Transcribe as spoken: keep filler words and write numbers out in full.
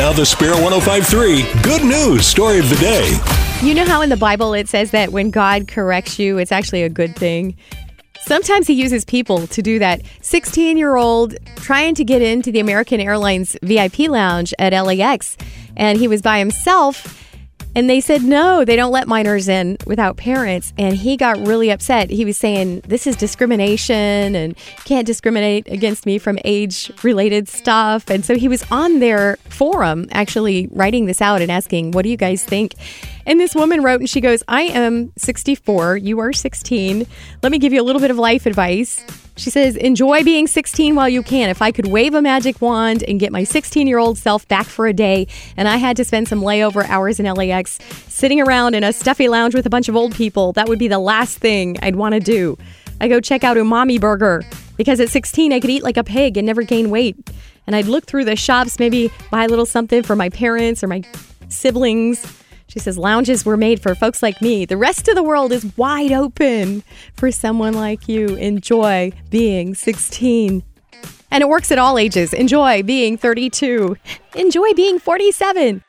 Now the Spirit one oh five point three Good News Story of the Day. You know how in the Bible it says that when God corrects you, it's actually a good thing? Sometimes he uses people to do that. sixteen-year-old trying to get into the American Airlines V I P lounge at L A X, and he was by himself. And they said, no, they don't let minors in without parents. And he got really upset. He was saying, this is discrimination and can't discriminate against me from age-related stuff. And so he was on their forum actually writing this out and asking, what do you guys think? And this woman wrote, and she goes, I am sixty-four. You are sixteen. Let me give you a little bit of life advice. She says, enjoy being sixteen while you can. If I could wave a magic wand and get my sixteen-year-old self back for a day, and I had to spend some layover hours in L A X sitting around in a stuffy lounge with a bunch of old people, that would be the last thing I'd want to do. I go check out Umami Burger, because at sixteen, I could eat like a pig and never gain weight. And I'd look through the shops, maybe buy a little something for my parents or my siblings. She says, lounges were made for folks like me. The rest of the world is wide open for someone like you. Enjoy being sixteen. And it works at all ages. Enjoy being thirty-two. Enjoy being forty-seven.